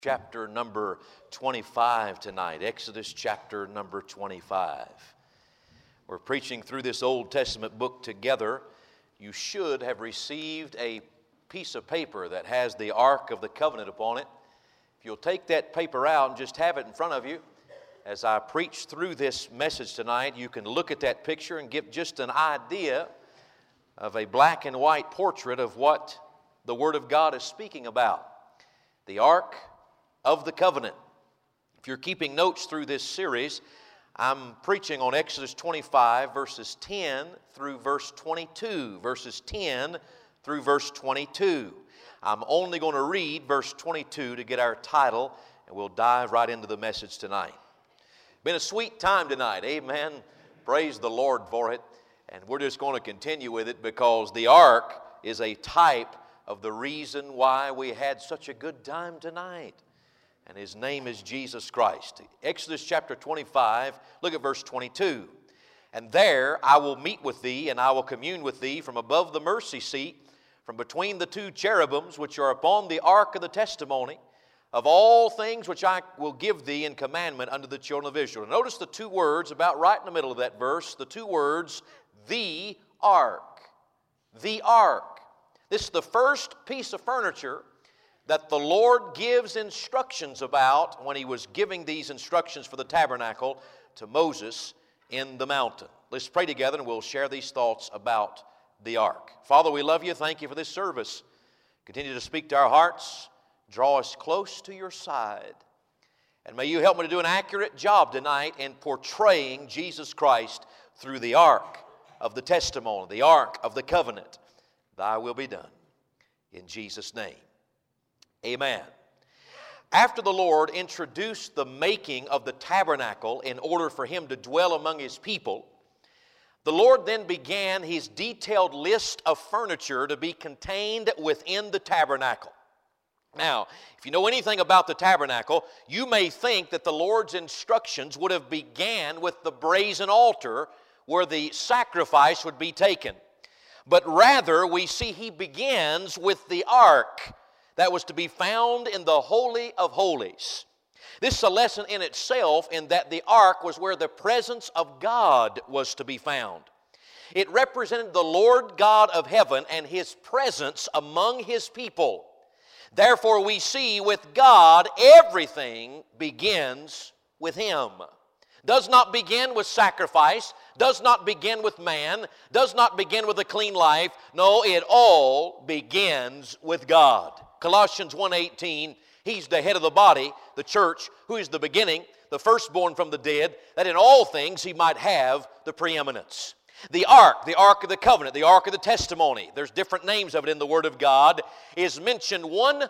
Chapter number 25 tonight, Exodus chapter number 25. We're preaching through this Old Testament book together. You should have received a piece of paper that has the Ark of the Covenant upon it. If you'll take that paper out and just have it in front of you, as I preach through this message tonight, you can look at that picture and get just an idea of a black and white portrait of what the Word of God is speaking about. The Ark of the Covenant. If you're keeping notes through this series, I'm preaching on Exodus 25, verses 10 through verse 22. Verses 10 through verse 22. I'm only going to read verse 22 to get our title, and we'll dive right into the message tonight. Been a sweet time tonight, amen. Praise the Lord for it. And we're just going to continue with it because the Ark is a type of the reason why we had such a good time tonight. And His name is Jesus Christ. Exodus chapter 25, look at verse 22. And there I will meet with thee, and I will commune with thee from above the mercy seat, from between the two cherubims which are upon the ark of the testimony, of all things which I will give thee in commandment unto the children of Israel. Notice the two words about right in the middle of that verse, the two words, the ark. The ark. This is the first piece of furniture that the Lord gives instructions about when He was giving these instructions for the tabernacle to Moses in the mountain. Let's pray together and we'll share these thoughts about the ark. Father, we love you. Thank you for this service. Continue to speak to our hearts. Draw us close to your side. And may you help me to do an accurate job tonight in portraying Jesus Christ through the ark of the testimony, the ark of the covenant. Thy will be done. In Jesus' name. Amen. After the Lord introduced the making of the tabernacle in order for Him to dwell among His people, the Lord then began His detailed list of furniture to be contained within the tabernacle. Now, if you know anything about the tabernacle, you may think that the Lord's instructions would have began with the brazen altar where the sacrifice would be taken. But rather, we see He begins with the ark that was to be found in the Holy of Holies. This is a lesson in itself in that the ark was where the presence of God was to be found. It represented the Lord God of heaven and His presence among His people. Therefore, we see with God, everything begins with Him. Does not begin with sacrifice, does not begin with man, does not begin with a clean life. No, it all begins with God. Colossians 1:18, He's the head of the body, the church, who is the beginning, the firstborn from the dead, that in all things He might have the preeminence. The ark of the covenant, the ark of the testimony, there's different names of it in the Word of God, is mentioned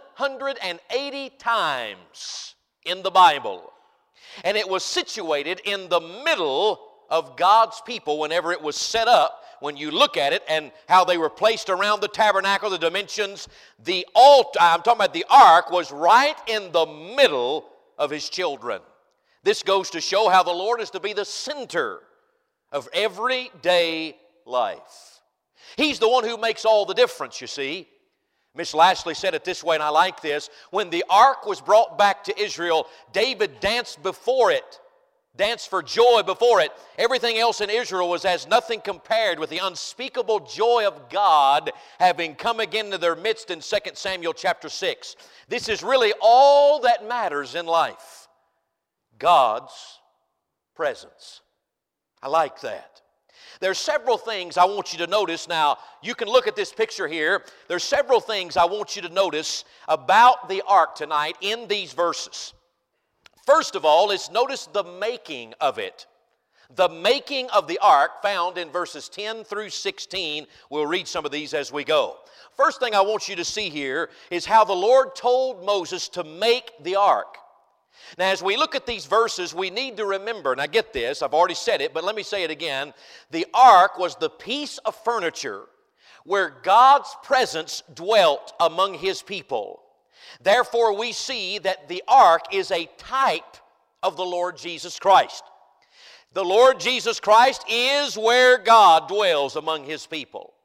180 times in the Bible. And it was situated in the middle of God's people whenever it was set up. When you look at it and how they were placed around the tabernacle, the dimensions, the altar, I'm talking about the ark, was right in the middle of His children. This goes to show how the Lord is to be the center of everyday life. He's the one who makes all the difference, you see. Miss Lashley said it this way, and I like this. When the ark was brought back to Israel, David danced before it. Danced for joy before it. Everything else in Israel was as nothing compared with the unspeakable joy of God having come again into their midst in 2 Samuel chapter 6. This is really all that matters in life. God's presence. I like that. There's several things I want you to notice. Now, you can look at this picture here. There's several things I want you to notice about the ark tonight in these verses. First of all, let's notice the making of it. The making of the ark found in verses 10 through 16. We'll read some of these as we go. First thing I want you to see here is how the Lord told Moses to make the ark. Now, as we look at these verses, we need to remember, and I get this, I've already said it, but let me say it again. The ark was the piece of furniture where God's presence dwelt among His people. Therefore, we see that the ark is a type of the Lord Jesus Christ. The Lord Jesus Christ is where God dwells among His people.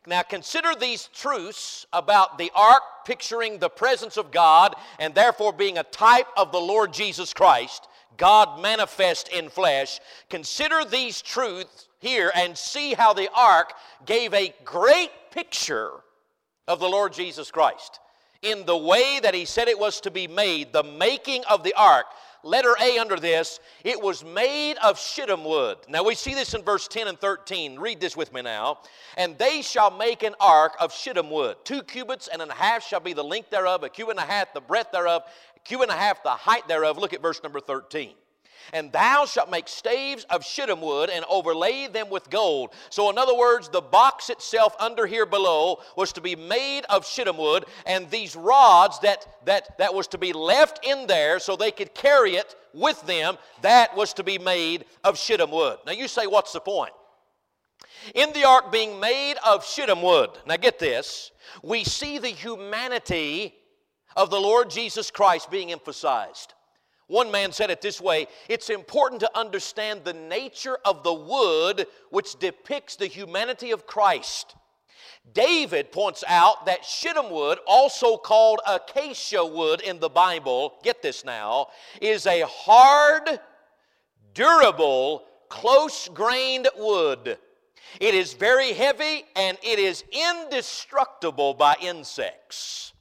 Now consider these truths about the ark picturing the presence of God and therefore being a type of the Lord Jesus Christ, God manifest in flesh. Consider these truths here and see how the ark gave a great picture of the Lord Jesus Christ in the way that He said it was to be made, the making of the ark. Letter A under this, it was made of shittim wood. Now we see this in verse 10 and 13. Read this with me now. And they shall make an ark of shittim wood. 2 cubits and a half shall be the length thereof, a cubit and a half the breadth thereof, a cubit and a half the height thereof. Look at verse number 13. And thou shalt make staves of shittim wood and overlay them with gold. So in other words, the box itself under here below was to be made of shittim wood, and these rods that was to be left in there so they could carry it with them, that was to be made of shittim wood. Now you say, what's the point? In the ark being made of shittim wood, now get this, we see the humanity of the Lord Jesus Christ being emphasized. One man said it this way, it's important to understand the nature of the wood which depicts the humanity of Christ. David points out that shittim wood, also called acacia wood in the Bible, get this now, is a hard, durable, close-grained wood. It is very heavy and it is indestructible by insects.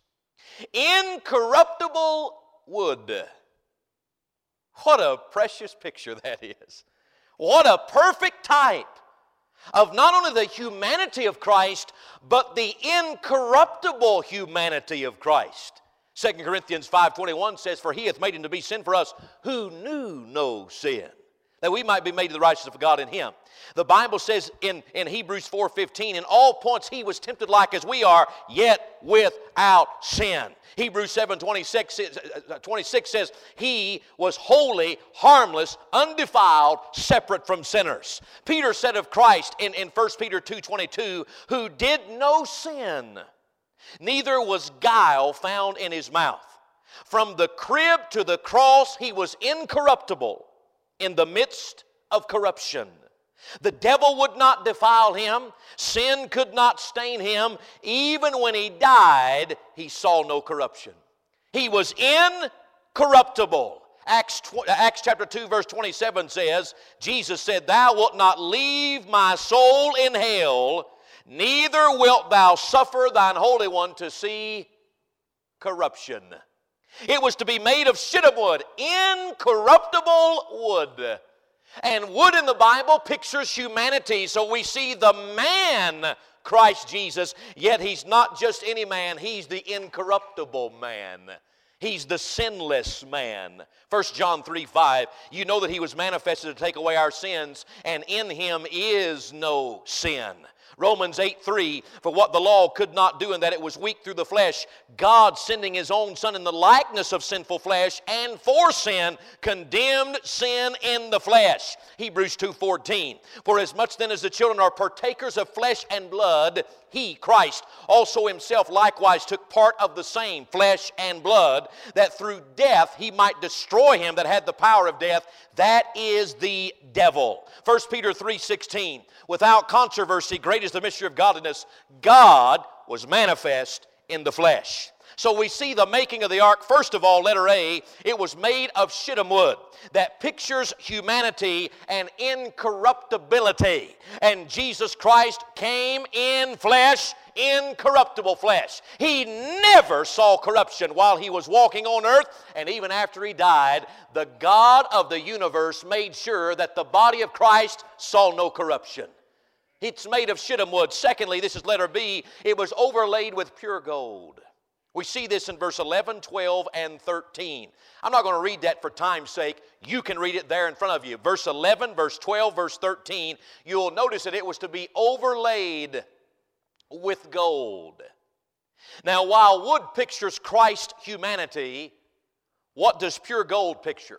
Incorruptible wood. What a precious picture that is. What a perfect type of not only the humanity of Christ, but the incorruptible humanity of Christ. 2 Corinthians 5:21 says, for He hath made Him to be sin for us who knew no sin, that we might be made to the righteousness of God in Him. The Bible says in Hebrews 4:15, in all points He was tempted like as we are, yet without sin. Hebrews 7:26 says, He was holy, harmless, undefiled, separate from sinners. Peter said of Christ in 1 Peter 2:22, who did no sin, neither was guile found in His mouth. From the crib to the cross, He was incorruptible in the midst of corruption. The devil would not defile Him. Sin could not stain Him. Even when He died, He saw no corruption. He was incorruptible. Acts chapter 2 verse 27 says, Jesus said, thou wilt not leave my soul in hell, neither wilt thou suffer thine Holy One to see corruption. It was to be made of shittim wood, incorruptible wood. And wood in the Bible pictures humanity, so we see the man, Christ Jesus, yet He's not just any man, He's the incorruptible man. He's the sinless man. 1 John 3:5, you know that He was manifested to take away our sins, and in Him is no sin. Romans 8:3, for what the law could not do in that it was weak through the flesh, God sending His own Son in the likeness of sinful flesh, and for sin, condemned sin in the flesh. Hebrews 2:14, for as much then as the children are partakers of flesh and blood, He, Christ, also Himself likewise took part of the same, flesh and blood, that through death He might destroy him that had the power of death, that is the devil. 1 Peter 3:16, without controversy, great is the mystery of godliness, God was manifest in the flesh. So we see the making of the ark. First of all, letter A, it was made of shittim wood that pictures humanity and incorruptibility. And Jesus Christ came in flesh, incorruptible flesh. He never saw corruption while He was walking on earth, and even after He died, the God of the universe made sure that the body of Christ saw no corruption. It's made of shittim wood. Secondly, this is letter B, it was overlaid with pure gold. We see this in verse 11, 12, and 13. I'm not going to read that for time's sake. You can read it there in front of you. Verse 11, verse 12, verse 13, you'll notice that it was to be overlaid with gold. Now, while wood pictures Christ's humanity, what does pure gold picture?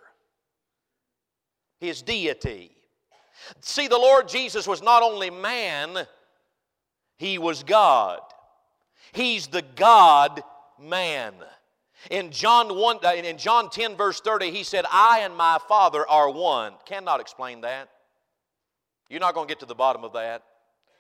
His deity. See, the Lord Jesus was not only man, He was God. He's the God-man. In John 10 verse 30, He said, I and my Father are one. Cannot explain that. You're not going to get to the bottom of that.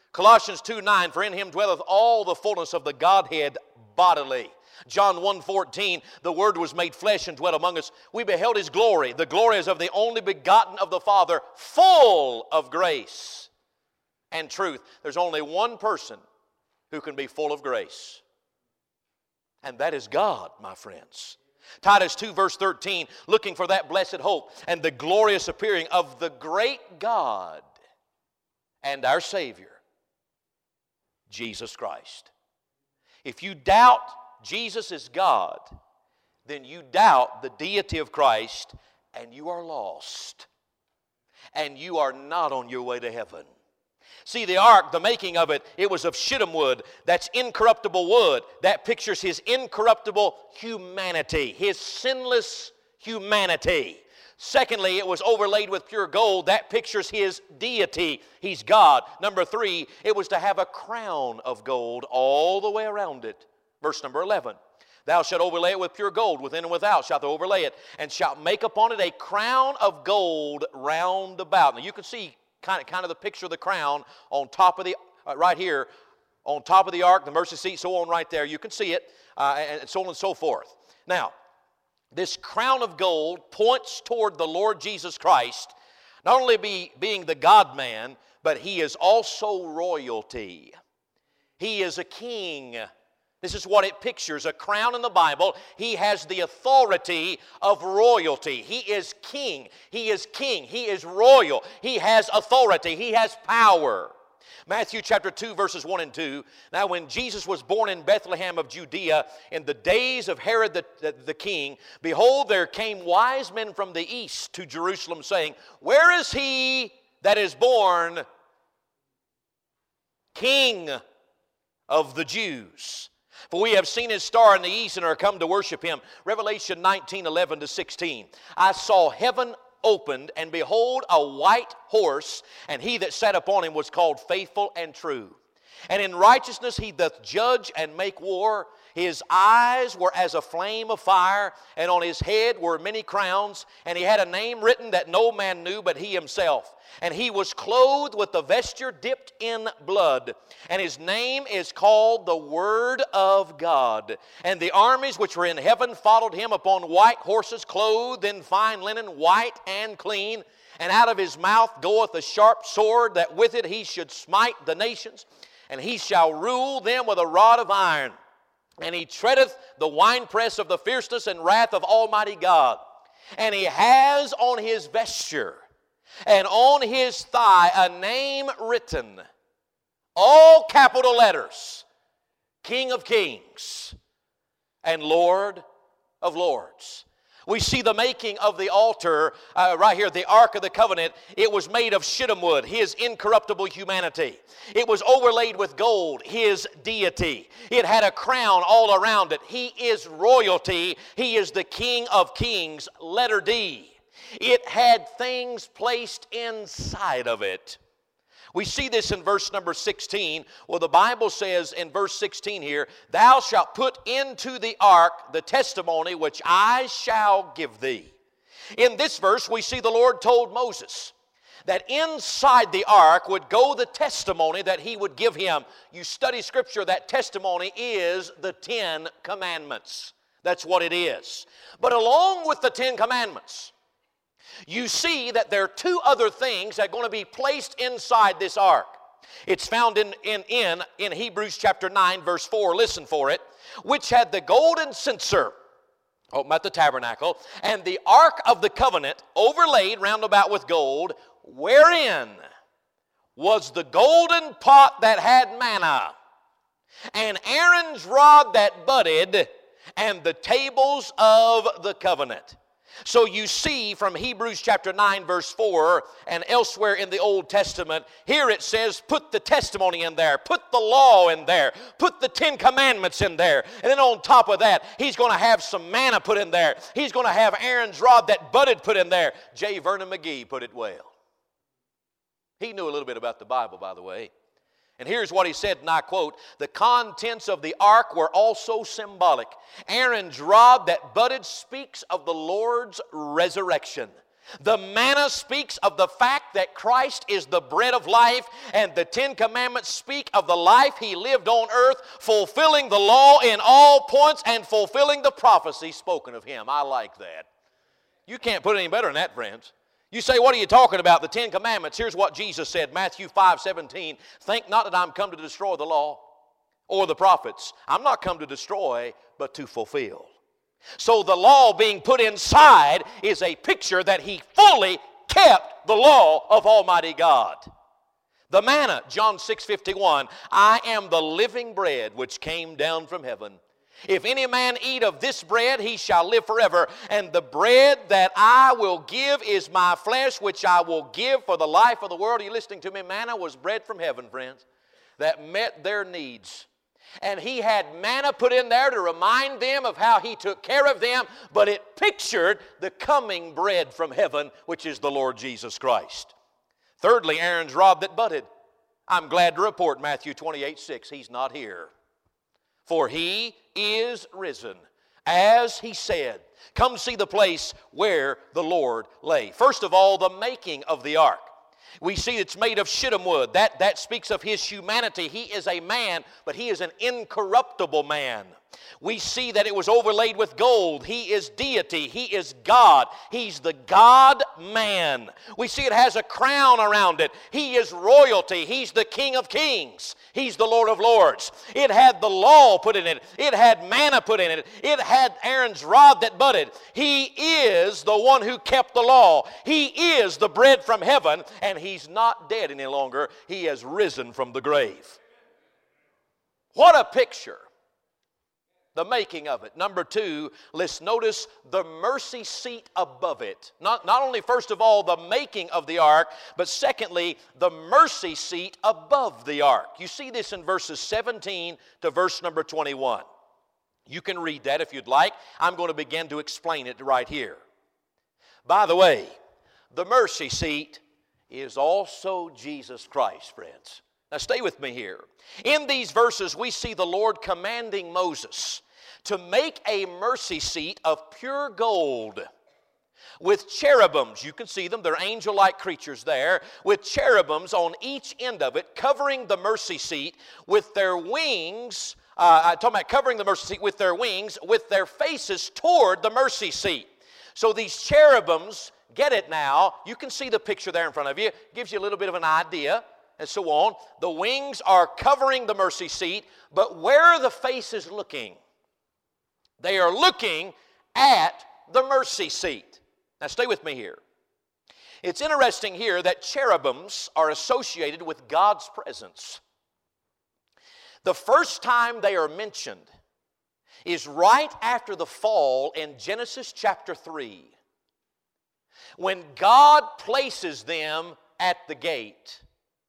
Colossians 2:9, for in him dwelleth all the fullness of the Godhead bodily. John 1:14, the Word was made flesh and dwelt among us. We beheld his glory. The glory is of the only begotten of the Father, full of grace and truth. There's only one person who can be full of grace, and that is God, my friends. Titus 2 verse 13, looking for that blessed hope and the glorious appearing of the great God and our Savior, Jesus Christ. If you doubt Jesus is God, then you doubt the deity of Christ, and you are lost. And you are not on your way to heaven. See, the ark, the making of it, it was of shittim wood. That's incorruptible wood. That pictures his incorruptible humanity, his sinless humanity. Secondly, it was overlaid with pure gold. That pictures his deity. He's God. Number 3, it was to have a crown of gold all the way around it. Verse number 11. Thou shalt overlay it with pure gold, within and without shalt thou overlay it, and shalt make upon it a crown of gold round about. Now you can see kind of the picture of the crown on top of the, right here, on top of the ark, the mercy seat, so on right there. You can see it, and so on and so forth. Now, this crown of gold points toward the Lord Jesus Christ, not only being the God-man, but he is also royalty. He is a king. This is what it pictures, a crown in the Bible. He has the authority of royalty. He is king. He is king. He is royal. He has authority. He has power. Matthew chapter 2 verses 1 and 2. Now when Jesus was born in Bethlehem of Judea in the days of Herod the king, behold, there came wise men from the east to Jerusalem, saying, where is he that is born King of the Jews? For we have seen his star in the east and are come to worship him. Revelation 19:11 to 16. I saw heaven opened, and behold, a white horse, and he that sat upon him was called Faithful and True. And in righteousness he doth judge and make war. His eyes were as a flame of fire, and on his head were many crowns, and he had a name written that no man knew but he himself. And he was clothed with a vesture dipped in blood, and his name is called the Word of God. And the armies which were in heaven followed him upon white horses, clothed in fine linen, white and clean. And out of his mouth goeth a sharp sword, that with it he should smite the nations, and he shall rule them with a rod of iron. And he treadeth the winepress of the fierceness and wrath of Almighty God. And he has on his vesture and on his thigh a name written, all capital letters, King of Kings and Lord of Lords. We see the making of the altar right here, the Ark of the Covenant. It was made of shittim wood, his incorruptible humanity. It was overlaid with gold, his deity. It had a crown all around it. He is royalty. He is the King of Kings, letter D. It had things placed inside of it. We see this in verse number 16, where the Bible says in verse 16 here, thou shalt put into the ark the testimony which I shall give thee. In this verse, we see the Lord told Moses that inside the ark would go the testimony that he would give him. You study Scripture, that testimony is the 10 Commandments. That's what it is. But along with the 10 Commandments, you see that there are 2 other things that are going to be placed inside this ark. It's found in Hebrews chapter 9, verse 4. Listen for it. Which had the golden censer, at the tabernacle, and the ark of the covenant overlaid round about with gold, wherein was the golden pot that had manna, and Aaron's rod that budded, and the tables of the covenant. So you see from Hebrews chapter 9 verse 4 and elsewhere in the Old Testament, here it says put the testimony in there, put the law in there, put the 10 Commandments in there. And then on top of that, he's going to have some manna put in there. He's going to have Aaron's rod that budded put in there. J. Vernon McGee put it well. He knew a little bit about the Bible, by the way. And here's what he said, and I quote, the contents of the ark were also symbolic. Aaron's rod that budded speaks of the Lord's resurrection. The manna speaks of the fact that Christ is the bread of life, and the Ten Commandments speak of the life He lived on earth, fulfilling the law in all points and fulfilling the prophecy spoken of Him. I like that. You can't put it any better than that, friends. You say, what are you talking about? The Ten Commandments. Here's what Jesus said, Matthew 5:17. Think not that I'm come to destroy the law or the prophets. I'm not come to destroy, but to fulfill. So the law being put inside is a picture that He fully kept the law of Almighty God. The manna, John 6:51, I am the living bread which came down from heaven. If any man eat of this bread, he shall live forever. And the bread that I will give is my flesh, which I will give for the life of the world. Are you listening to me? Manna was bread from heaven, friends, that met their needs. And He had manna put in there to remind them of how He took care of them, but it pictured the coming bread from heaven, which is the Lord Jesus Christ. Thirdly, Aaron's rod that budded. I'm glad to report Matthew 28:6. He's not here. For He is risen, as He said. Come see the place where the Lord lay. First of all, the making of the ark. We see it's made of shittim wood. That speaks of His humanity. He is a man, but He is an incorruptible man. We see that it was overlaid with gold. He is deity. He is God. He's the God-man. We see it has a crown around it. He is royalty. He's the King of kings. He's the Lord of lords. It had the law put in it. It had manna put in it. It had Aaron's rod that budded. He is the one who kept the law. He is the bread from heaven, and He's not dead any longer. He has risen from the grave. What a picture. The making of it. Number two, let's notice the mercy seat above it. Not only, first of all, the making of the ark, but secondly, the mercy seat above the ark. You see this in verses 17 to verse number 21. You can read that if you'd like. I'm going to begin to explain it right here. By the way, the mercy seat is also Jesus Christ, friends. Now stay with me here. In these verses, we see the Lord commanding Moses to make a mercy seat of pure gold with cherubims. You can see them. They're angel-like creatures there, with cherubims on each end of it, covering the mercy seat with their wings. I'm talking about covering the mercy seat with their wings, with their faces toward the mercy seat. So these cherubims, get it now, you can see the picture there in front of you. Gives you a little bit of an idea and so on. The wings are covering the mercy seat, but where are the faces looking? They are looking at the mercy seat. Now stay with me here. It's interesting here that cherubims are associated with God's presence. The first time they are mentioned is right after the fall in Genesis chapter 3, when God places them at the gate.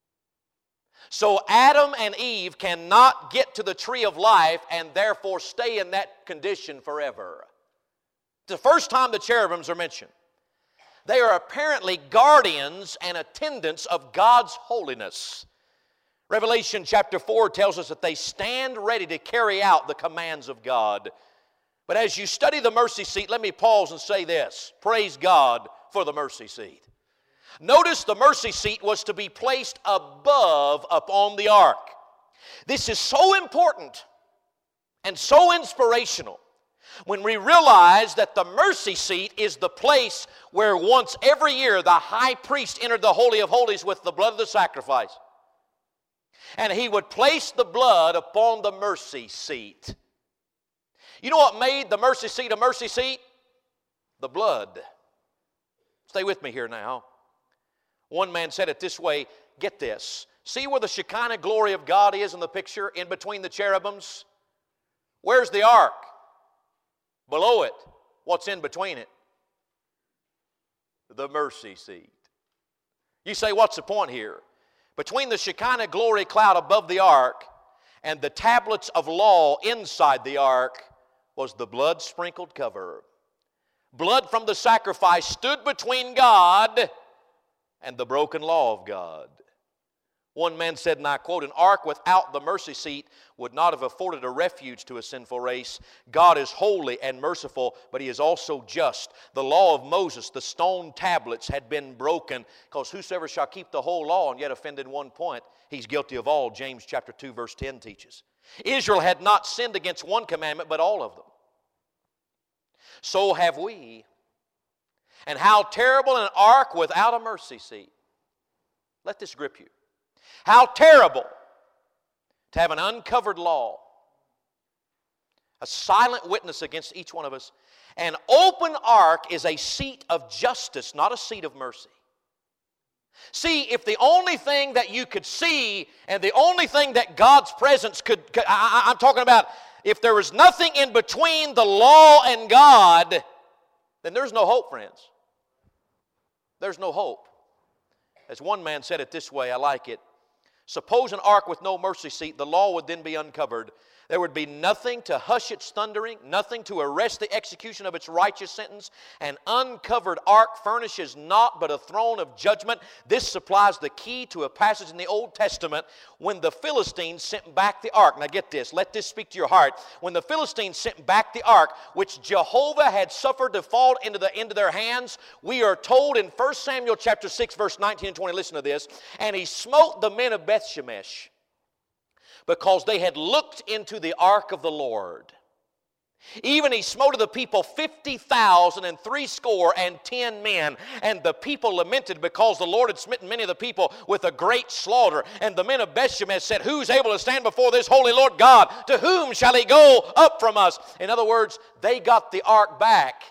So Adam and Eve cannot get to the tree of life and therefore stay in that condition forever. It's the first time the cherubims are mentioned. They are apparently guardians and attendants of God's holiness. Revelation chapter 4 tells us that they stand ready to carry out the commands of God. But as you study the mercy seat, let me pause and say this. Praise God for the mercy seat. Notice the mercy seat was to be placed above upon the ark. This is so important and so inspirational when we realize that the mercy seat is the place where once every year the high priest entered the Holy of Holies with the blood of the sacrifice. And he would place the blood upon the mercy seat. You know what made the mercy seat a mercy seat? The blood. Stay with me here now. One man said it this way, get this. See where the Shekinah glory of God is in the picture, in between the cherubims? Where's the ark? Below it. What's in between it? The mercy seat. You say, what's the point here? Between the Shekinah glory cloud above the ark and the tablets of law inside the ark was the blood-sprinkled cover. Blood from the sacrifice stood between God and the broken law of God. One man said, and I quote, an ark without the mercy seat would not have afforded a refuge to a sinful race. God is holy and merciful, but He is also just. The law of Moses, the stone tablets, had been broken, because whosoever shall keep the whole law and yet offend in one point, he's guilty of all, James chapter 2, verse 10 teaches. Israel had not sinned against one commandment, but all of them. So have we. And how terrible an ark without a mercy seat. Let this grip you. How terrible to have an uncovered law, a silent witness against each one of us. An open ark is a seat of justice, not a seat of mercy. See, if the only thing that you could see and the only thing that God's presence I'm talking about, if there was nothing in between the law and God, then there's no hope, friends. There's no hope. As one man said it this way, I like it. Suppose an ark with no mercy seat, the law would then be uncovered. There would be nothing to hush its thundering, nothing to arrest the execution of its righteous sentence. An uncovered ark furnishes naught but a throne of judgment. This supplies the key to a passage in the Old Testament when the Philistines sent back the ark. Now get this, let this speak to your heart. When the Philistines sent back the ark, which Jehovah had suffered to fall into their hands, we are told in 1 Samuel chapter 6, verse 19 and 20, listen to this, and he smote the men of Bethshemesh, because they had looked into the ark of the Lord. Even he smote of the people 50,000 and 70 men. And the people lamented because the Lord had smitten many of the people with a great slaughter. And the men of Bethshemesh said, who's able to stand before this holy Lord God? To whom shall he go up from us? In other words, they got the ark back,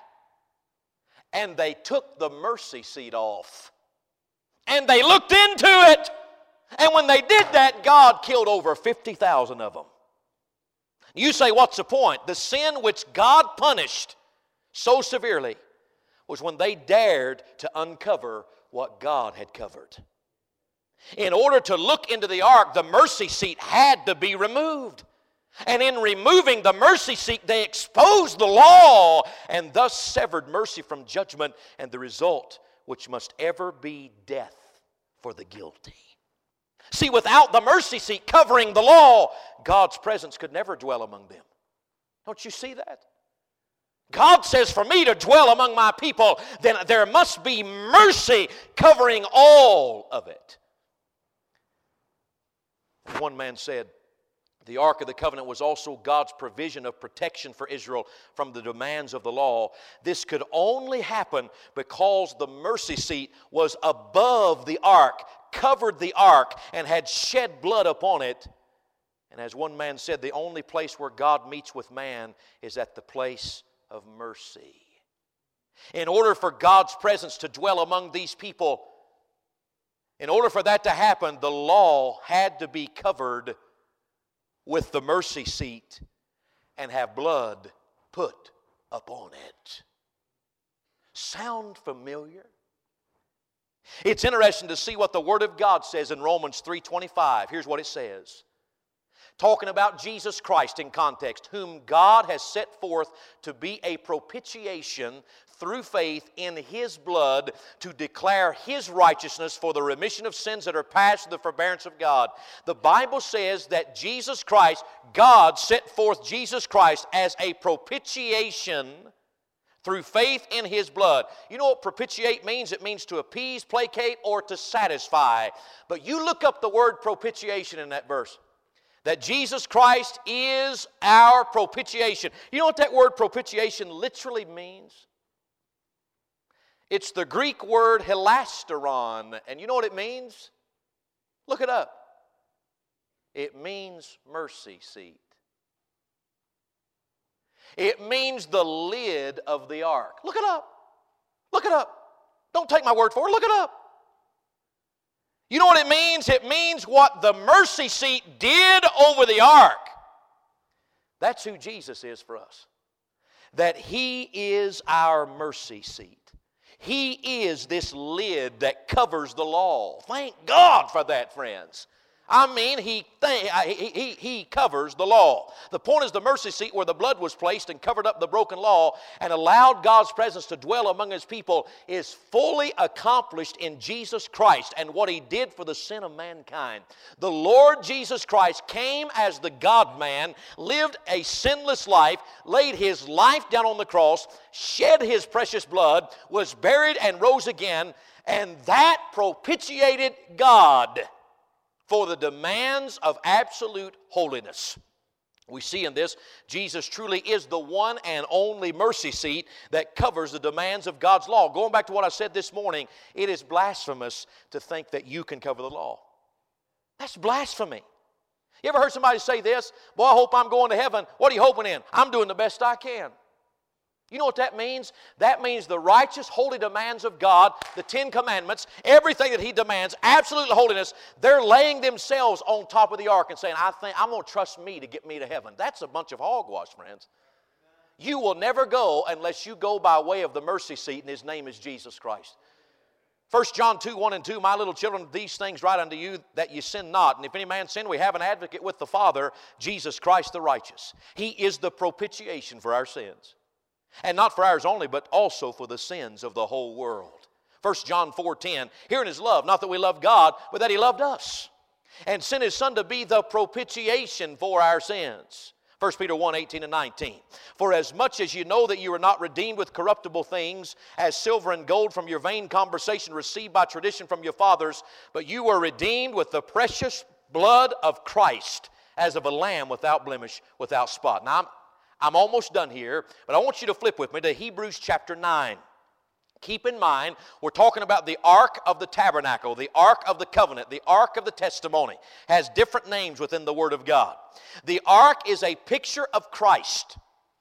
and they took the mercy seat off. And they looked into it. And when they did that, God killed over 50,000 of them. You say, what's the point? The sin which God punished so severely was when they dared to uncover what God had covered. In order to look into the ark, the mercy seat had to be removed. And in removing the mercy seat, they exposed the law and thus severed mercy from judgment, and the result, which must ever be death for the guilty. See, without the mercy seat covering the law, God's presence could never dwell among them. Don't you see that? God says, for me to dwell among my people, then there must be mercy covering all of it. One man said, the Ark of the Covenant was also God's provision of protection for Israel from the demands of the law. This could only happen because the mercy seat was above the Ark, covered the Ark, and had shed blood upon it. And as one man said, the only place where God meets with man is at the place of mercy. In order for God's presence to dwell among these people, in order for that to happen, the law had to be covered with the mercy seat and have blood put upon it. Sound familiar? It's interesting to see what the Word of God says in Romans 3:25. Here's what it says. Talking about Jesus Christ in context, whom God has set forth to be a propitiation through faith in His blood to declare His righteousness for the remission of sins that are past to the forbearance of God. The Bible says that Jesus Christ, God set forth Jesus Christ as a propitiation through faith in His blood. You know what propitiate means? It means to appease, placate, or to satisfy. But you look up the word propitiation in that verse. That Jesus Christ is our propitiation. You know what that word propitiation literally means? It's the Greek word hilasteron. And you know what it means? Look it up. It means mercy seat. It means the lid of the ark. Look it up. Look it up. Don't take my word for it. Look it up. You know what it means? It means what the mercy seat did over the ark. That's who Jesus is for us. That He is our mercy seat. He is this lid that covers the law. Thank God for that, friends. I mean, he covers the law. The point is the mercy seat where the blood was placed and covered up the broken law and allowed God's presence to dwell among His people is fully accomplished in Jesus Christ and what He did for the sin of mankind. The Lord Jesus Christ came as the God-man, lived a sinless life, laid His life down on the cross, shed His precious blood, was buried and rose again, and that propitiated God for the demands of absolute holiness. We see in this, Jesus truly is the one and only mercy seat that covers the demands of God's law. Going back to what I said this morning, it is blasphemous to think that you can cover the law. That's blasphemy. You ever heard somebody say this? Boy, I hope I'm going to heaven. What are you hoping in? I'm doing the best I can. You know what that means? That means the righteous, holy demands of God, the 10 Commandments, everything that He demands, absolute holiness, they're laying themselves on top of the ark and saying, I think I'm going to trust me to get me to heaven. That's a bunch of hogwash, friends. You will never go unless you go by way of the mercy seat, and His name is Jesus Christ. 1 John 2, 1 and 2, my little children, these things write unto you that you sin not. And if any man sin, we have an advocate with the Father, Jesus Christ the righteous. He is the propitiation for our sins. And not for ours only, but also for the sins of the whole world. 1 John 4:10, herein is love, not that we love God, but that He loved us, and sent His Son to be the propitiation for our sins. 1 Peter 1, 18 and 19. For as much as you know that you are not redeemed with corruptible things, as silver and gold from your vain conversation received by tradition from your fathers, but you were redeemed with the precious blood of Christ, as of a lamb without blemish, without spot. Now, I'm almost done here, but I want you to flip with me to Hebrews chapter 9. Keep in mind, we're talking about the Ark of the Tabernacle, the Ark of the Covenant, the Ark of the Testimony. Has different names within the Word of God. The Ark is a picture of Christ.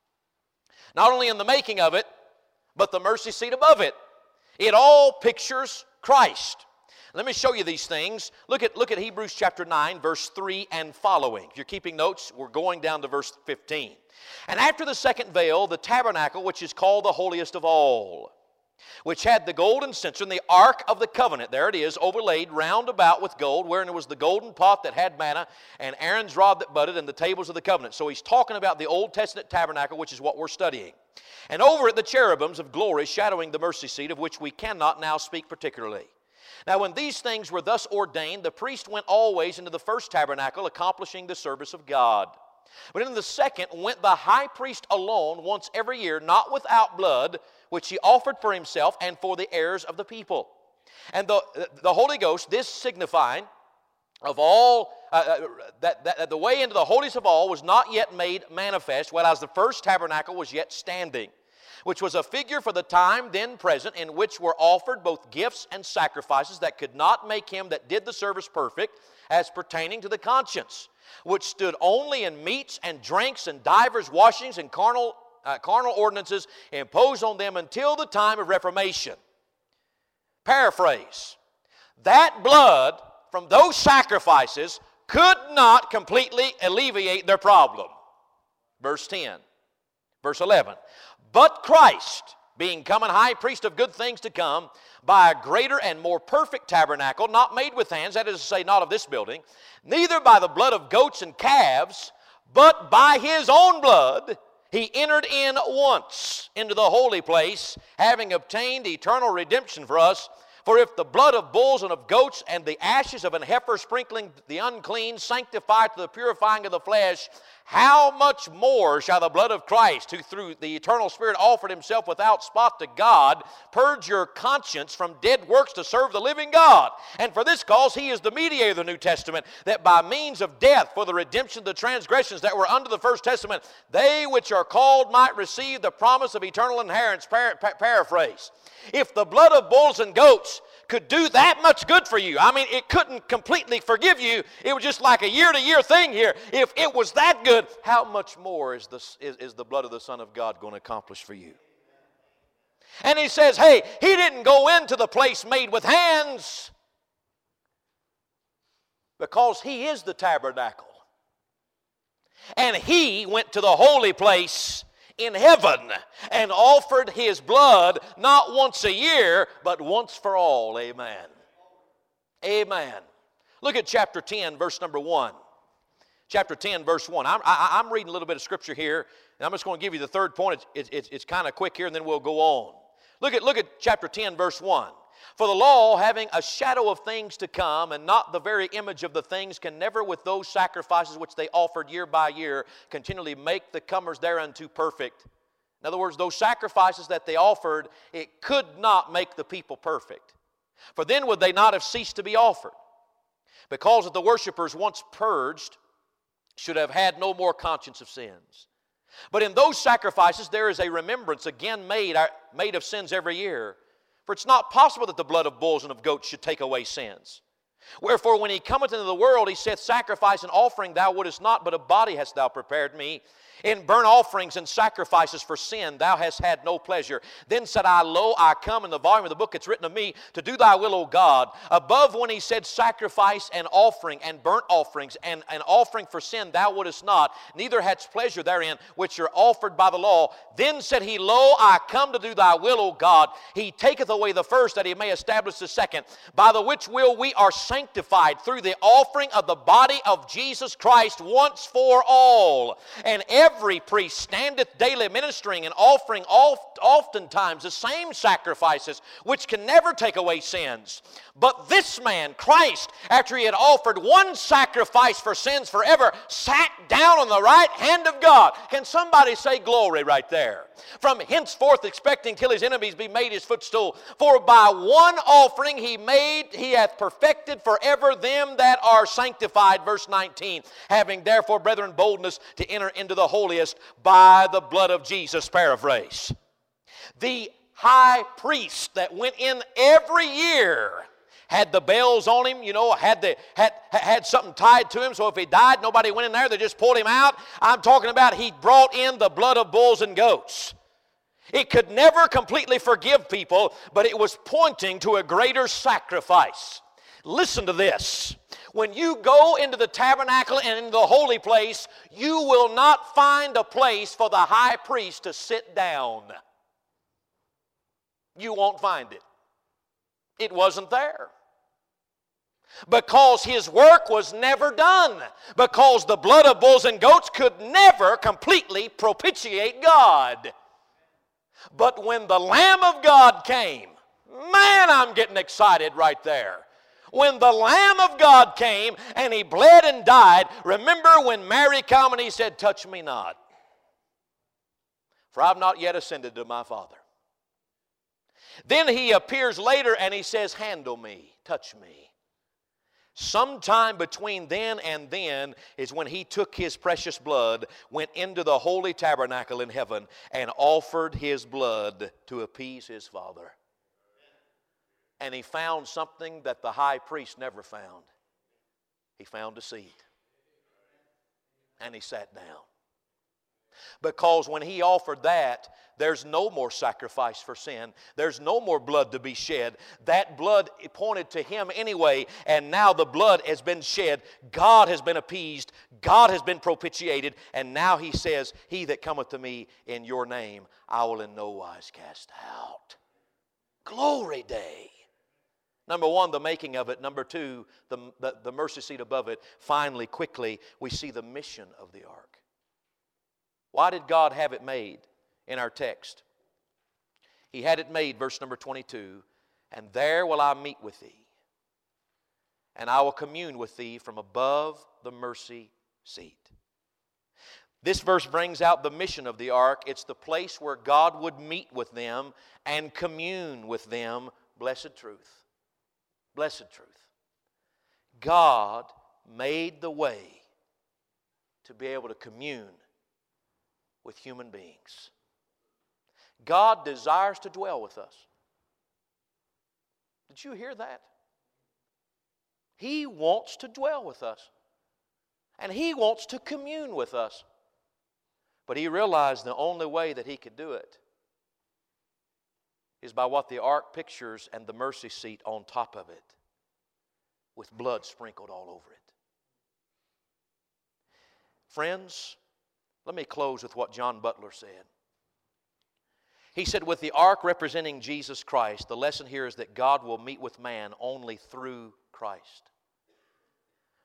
Not only in the making of it, but the mercy seat above it. It all pictures Christ. Let me show you these things. Look at Hebrews chapter 9, verse 3 and following. If you're keeping notes, we're going down to verse 15. And after the second veil, the tabernacle, which is called the holiest of all, which had the golden censer and the ark of the covenant, there it is, overlaid round about with gold, wherein was the golden pot that had manna, and Aaron's rod that budded, and the tables of the covenant. So he's talking about the Old Testament tabernacle, which is what we're studying. And over it the cherubims of glory, shadowing the mercy seat, of which we cannot now speak particularly. Now when these things were thus ordained, the priest went always into the first tabernacle, accomplishing the service of God. But in the second went the high priest alone once every year, not without blood, which he offered for himself and for the heirs of the people. And the Holy Ghost, this signifying of all, that the way into the holiest of all was not yet made manifest, whereas the first tabernacle was yet standing, which was a figure for the time then present, in which were offered both gifts and sacrifices that could not make him that did the service perfect, as pertaining to the conscience, which stood only in meats and drinks and divers washings and carnal ordinances imposed on them until the time of Reformation. Paraphrase. That blood from those sacrifices could not completely alleviate their problem. Verse 10. Verse 11. But Christ, being come an high priest of good things to come, by a greater and more perfect tabernacle, not made with hands, that is to say, not of this building, neither by the blood of goats and calves, but by His own blood, He entered in once into the holy place, having obtained eternal redemption for us. For if the blood of bulls and of goats and the ashes of an heifer sprinkling the unclean sanctify to the purifying of the flesh, how much more shall the blood of Christ, who through the eternal Spirit offered Himself without spot to God, purge your conscience from dead works to serve the living God? And for this cause He is the mediator of the New Testament, that by means of death for the redemption of the transgressions that were under the first testament, they which are called might receive the promise of eternal inheritance. Paraphrase. If the blood of bulls and goats could do that much good for you, I mean, it couldn't completely forgive you. It was just like a year-to-year thing here. If it was that good, how much more is the blood of the Son of God going to accomplish for you? And he says, hey, He didn't go into the place made with hands, because He is the tabernacle. And He went to the holy place in heaven and offered His blood not once a year, but once for all. Amen. Amen. Look at chapter 10, verse number 1. Chapter 10, verse 1. I'm reading a little bit of Scripture here, and I'm just going to give you the third point. It's kind of quick here, and then we'll go on. Look at chapter 10, verse 1. For the law, having a shadow of things to come, and not the very image of the things, can never with those sacrifices which they offered year by year continually make the comers thereunto perfect. In other words, those sacrifices that they offered, it could not make the people perfect. For then would they not have ceased to be offered, because that the worshipers once purged should have had no more conscience of sins. But in those sacrifices there is a remembrance again made of sins every year. For it's not possible that the blood of bulls and of goats should take away sins. Wherefore when he cometh into the world, he saith, Sacrifice and offering thou wouldest not, but a body hast thou prepared me. In burnt offerings and sacrifices for sin thou hast had no pleasure. Then said I, Lo, I come. In the volume of the book it's written of me, to do thy will, O God. Above when he said sacrifice and offering and burnt offerings and an offering for sin thou wouldest not, neither hadst pleasure therein, which are offered by the law. Then said he, Lo, I come to do thy will, O God. He taketh away the first, that he may establish the second. By the which will we are sanctified through the offering of the body of Jesus Christ once for all. And every priest standeth daily ministering and offering oftentimes the same sacrifices, which can never take away sins. But this man, Christ, after he had offered one sacrifice for sins forever, sat down on the right hand of God. Can somebody say glory right there? From henceforth expecting till his enemies be made his footstool. For by one offering he hath perfected forever them that are sanctified. Verse 19. Having therefore, brethren, boldness to enter into the holiest by the blood of Jesus. Paraphrase. The high priest that went in every year had the bells on him, had something tied to him, so if he died, nobody went in there, they just pulled him out. I'm talking about he brought in the blood of bulls and goats. It could never completely forgive people, but it was pointing to a greater sacrifice. Listen to this. When you go into the tabernacle and into the holy place, you will not find a place for the high priest to sit down. You won't find it. It wasn't there. Because his work was never done. Because the blood of bulls and goats could never completely propitiate God. But when the Lamb of God came, man, I'm getting excited right there. When the Lamb of God came and he bled and died, remember when Mary came and he said, Touch me not, for I've not yet ascended to my Father. Then he appears later and he says, Handle me, touch me. Sometime between then and then is when he took his precious blood, went into the holy tabernacle in heaven, and offered his blood to appease his Father. And he found something that the high priest never found. He found a seat. And he sat down. Because when he offered that, there's no more sacrifice for sin. There's no more blood to be shed. That blood pointed to him anyway, and now the blood has been shed. God has been appeased. God has been propitiated. And now he says, He that cometh to me in your name, I will in no wise cast out. Glory day. Number one, the making of it. Number two, the mercy seat above it. Finally, quickly, we see the mission of the ark. Why did God have it made in our text? He had it made, verse number 22, and there will I meet with thee, and I will commune with thee from above the mercy seat. This verse brings out the mission of the ark. It's the place where God would meet with them and commune with them. Blessed truth. Blessed truth. God made the way to be able to commune with human beings. God desires to dwell with us. Did you hear that? He wants to dwell with us. And He wants to commune with us. But He realized the only way that He could do it is by what the ark pictures and the mercy seat on top of it, with blood sprinkled all over it. Friends, let me close with what John Butler said. He said, with the ark representing Jesus Christ, the lesson here is that God will meet with man only through Christ.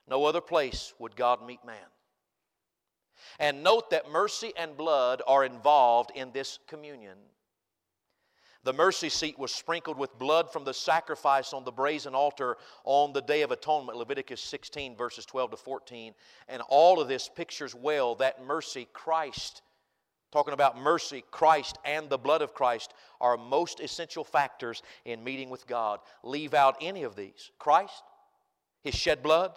No other place would God meet man. And note that mercy and blood are involved in this communion. The mercy seat was sprinkled with blood from the sacrifice on the brazen altar on the Day of Atonement, Leviticus 16, verses 12 to 14. And all of this pictures well that mercy, Christ, talking about mercy, Christ and the blood of Christ are most essential factors in meeting with God. Leave out any of these. Christ, His shed blood,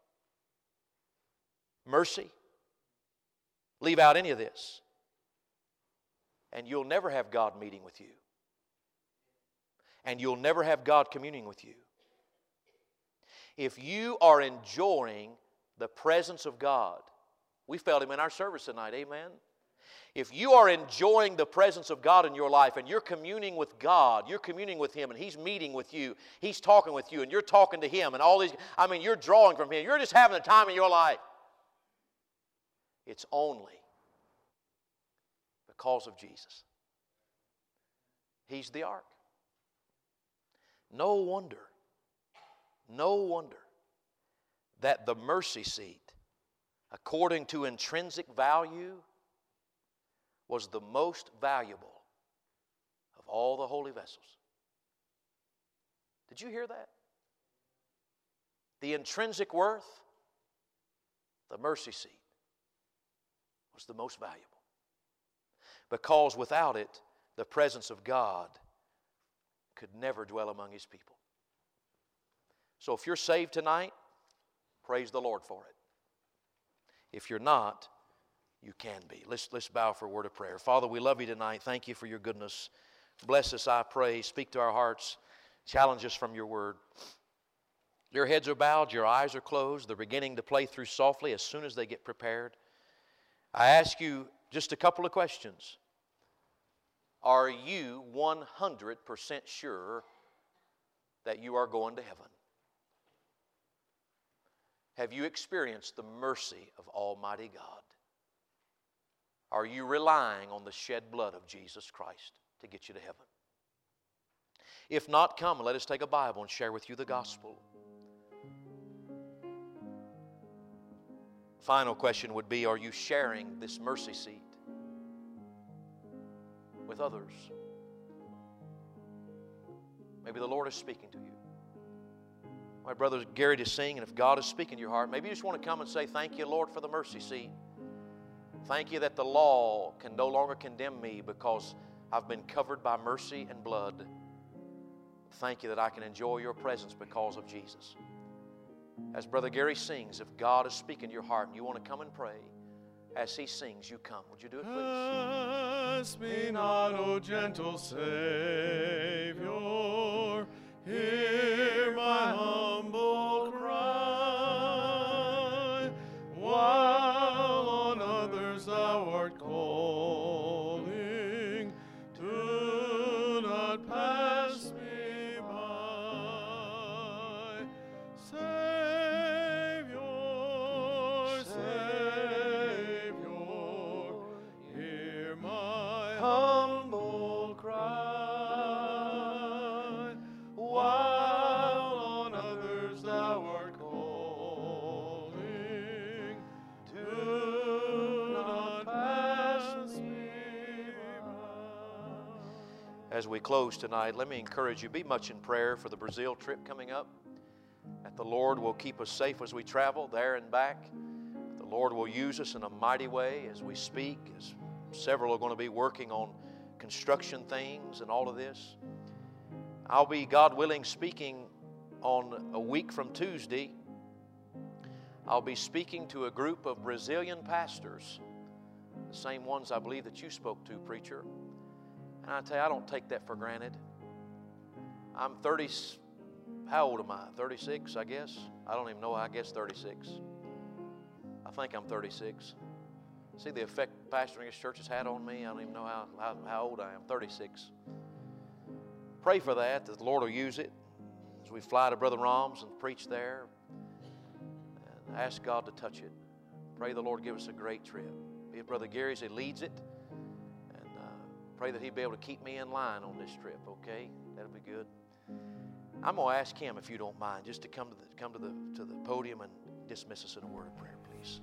mercy. Leave out any of this, and you'll never have God meeting with you. And you'll never have God communing with you. If you are enjoying the presence of God, we felt Him in our service tonight, amen? If you are enjoying the presence of God in your life and you're communing with God, you're communing with Him and He's meeting with you, He's talking with you and you're talking to Him and all these, you're drawing from Him, you're just having a time in your life. It's only because of Jesus. He's the ark. No wonder that the mercy seat, according to intrinsic value, was the most valuable of all the holy vessels. Did you hear that? The intrinsic worth, the mercy seat, was the most valuable. Because without it, the presence of God could never dwell among His people. So if you're saved tonight, praise the Lord for it. If you're not, you can be. Let's bow for a word of prayer. Father, we love You tonight. Thank You for Your goodness. Bless us, I pray. Speak to our hearts. Challenge us from Your word. Your heads are bowed. Your eyes are closed. They're beginning to play through softly as soon as they get prepared. I ask you just a couple of questions. Are you 100% sure that you are going to heaven? Have you experienced the mercy of Almighty God? Are you relying on the shed blood of Jesus Christ to get you to heaven? If not, come and let us take a Bible and share with you the gospel. Final question would be, are you sharing this mercy seat with others? Maybe the Lord is speaking to you. My brother Gary to sing, and if God is speaking to your heart, maybe you just want to come and say, thank You, Lord, for the mercy seat. Thank You that the law can no longer condemn me because I've been covered by mercy and blood. Thank You that I can enjoy Your presence because of Jesus. As Brother Gary sings, if God is speaking to your heart and you want to come and pray, as he sings, you come. Would you do it, please? Ask me not, O gentle Savior, hear my humble cry, while on others Thou art calling, do not pass me by. Savior, Savior, hear my humble cry, while on others Thou art calling, do not pass me by. As we close tonight, let me encourage you, be much in prayer for the Brazil trip coming up. That the Lord will keep us safe as we travel there and back. The Lord will use us in a mighty way as we speak, as several are going to be working on construction things and all of this. I'll be, God willing, speaking on a week from Tuesday. I'll be speaking to a group of Brazilian pastors, the same ones I believe that you spoke to, preacher. And I tell you, I don't take that for granted. I'm 30. How old am I? 36, I guess? I don't even know. I guess 36. I think I'm 36. See the effect pastoring this church has had on me? I don't even know how old I am. 36. Pray for that the Lord will use it as we fly to Brother Rom's and preach there. And ask God to touch it. Pray the Lord give us a great trip. Be it Brother Gary as he leads it. And pray that he'll be able to keep me in line on this trip, okay? That'll be good. I'm going to ask him, if you don't mind, just to come to the podium and dismiss us in a word of prayer, please?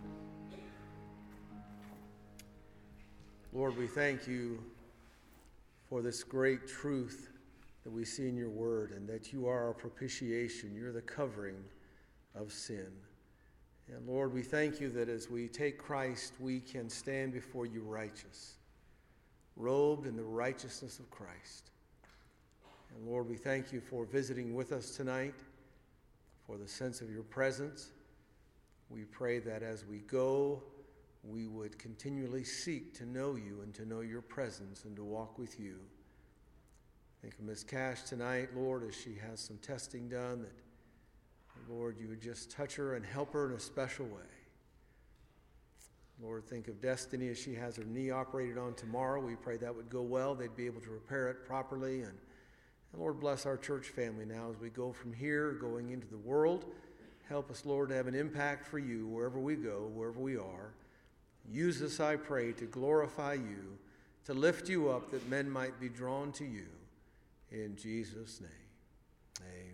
Lord, we thank you for this great truth that we see in your word, and that you are our propitiation. You're the covering of sin. And Lord, we thank you that as we take Christ, we can stand before you righteous, robed in the righteousness of Christ. And Lord, we thank you for visiting with us tonight, for the sense of your presence. We pray that as we go, we would continually seek to know you and to know your presence and to walk with you. Think of Ms. Cash tonight, Lord, as she has some testing done, that, Lord, you would just touch her and help her in a special way. Lord, think of Destiny as she has her knee operated on tomorrow. We pray that would go well. They'd be able to repair it properly. And Lord, bless our church family now as we go from here, going into the world. Help us, Lord, to have an impact for you wherever we go, wherever we are. Use us, I pray, to glorify you, to lift you up, that men might be drawn to you. In Jesus' name, amen.